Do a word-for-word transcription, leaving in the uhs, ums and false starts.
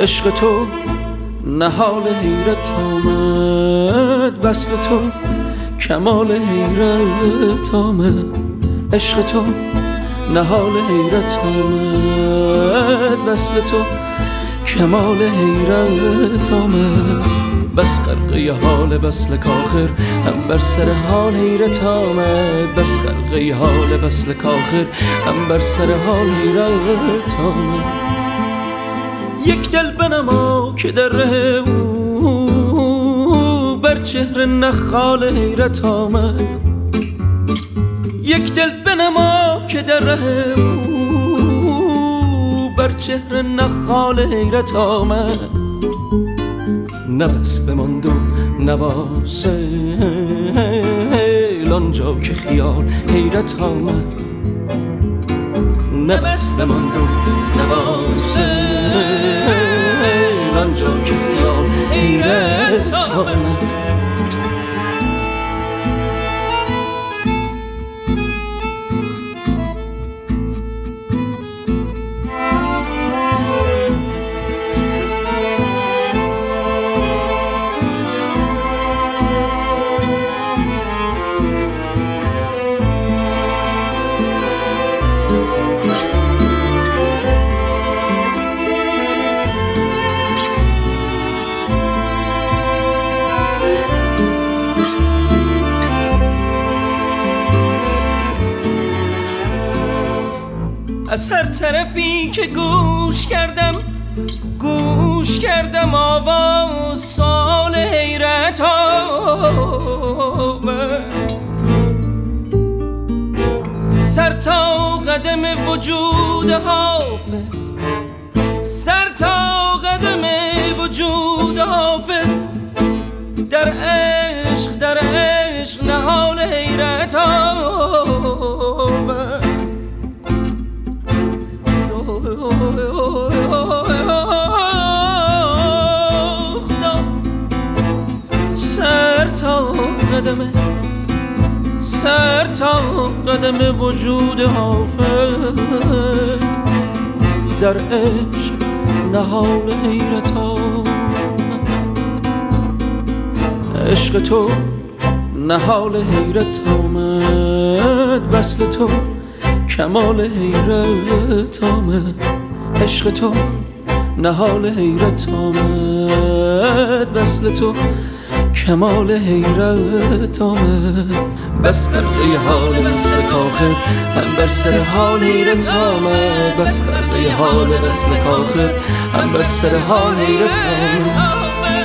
عشق تو نهال حیرت آمد، وصل تو کمال حیرت آمد. عشق تو نهال حیرت آمد، وصل تو کمال حیرت آمد. بس غرقه حال وصل کاخر هم بر سر حال حیرت آمد. بس غرقه حال وصل کاخر هم بر سر حال حیرت آمد. یک دل بنما که در ره او بر چهره نخال حیرت آمد. یک دل بنما که در ره او بر چهره نخال حیرت آمد. نه بس بماند و نوازل آنجا که خیال حیرت آمد. نه بس بماند و نوازل آنجا که خیال حیرت آمد. از هر طرفی که گوش کردم گوش کردم آواز سال حیرت آمد. سر تا قدم وجود حافظ، سر تا قدم وجود حافظ در عشق در عشق نهال حیرت آمد. سر تا قدم سر تا قدم وجود حافظ در عشق نهال حیرت آمد. عشق تو نهال حیرت آمد، وصل تو کمال حیرت آمد. عشق تو نهال حیرت آمد، وصل تو کمال حیرت آمد. بس غرقه حال وصل کاخر هم بر سر حال حیرت آمد. بس غرقه حال وصل کاخر هم بر سر حال حیرت آمد.